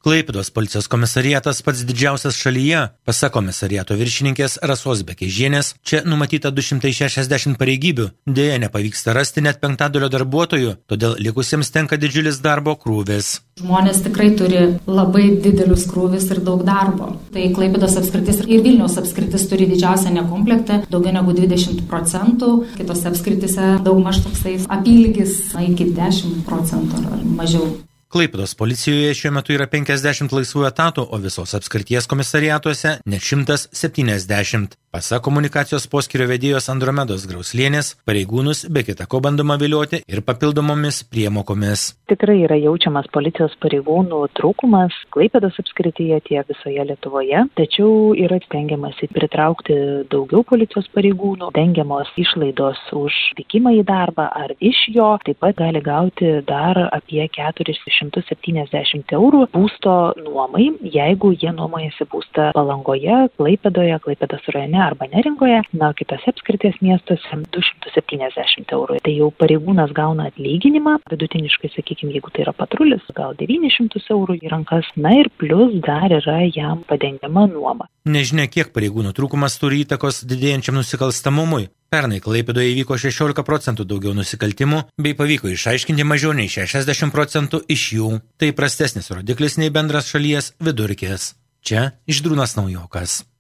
Klaipėdos policijos komisariatas pats didžiausias šalyje. Pasak komisariato viršininkės Rasos Bekeižienės, čia numatyta 260 pareigybių. Deja, nepavyksta rasti net penktadalio darbuotojų, todėl likusiems tenka didžiulis darbo krūvis. Žmonės tikrai turi labai didelius krūvis ir daug darbo. Tai Klaipėdos apskritis ir Vilniaus apskritis turi didžiausią nekomplektą, daugiau negu 20%. Kitose apskritise daugmaž toksai apylygis iki 10% ar mažiau. Klaipėdos policijoje šiuo metu yra 50 laisvų etatų, o visos apskrities komisariatuose net 170. Pasak komunikacijos poskyrio vedėjos Andromedos Grauslienės, pareigūnus be kita ko bandoma vilioti ir papildomomis priemokomis. Tikrai yra jaučiamas policijos pareigūnų trūkumas Klaipėdos apskrityje tiek visoje Lietuvoje, tačiau yra stengiamasi pritraukti daugiau policijos pareigūnų, dengiamos išlaidos už vykimą į darbą ar iš jo, taip pat gali gauti dar apie 470 eurų būsto nuomai, jeigu jie nuomojasi būstą Palangoje, Klaipėdoje, Klaipėdos rajone arba Neringoje, kitose apskrities miestuose 270 eurų. Tai jau pareigūnas gauna atlyginimą, vidutiniškai, sakykime, jeigu tai yra patrulis, gal 900 eurų į rankas, ir plus dar yra jam padengiama nuoma. Nežinia, kiek pareigūnų trūkumas turi įtakos didėjančiam nusikalstamumui. Pernai Klaipėdoje įvyko 16% daugiau nusikaltimų, bei pavyko išaiškinti mažiau nei 60% iš jų. Tai prastesnis rodiklis nei bendras šalies vidurkis. Čia Žydrūnas Naujokas.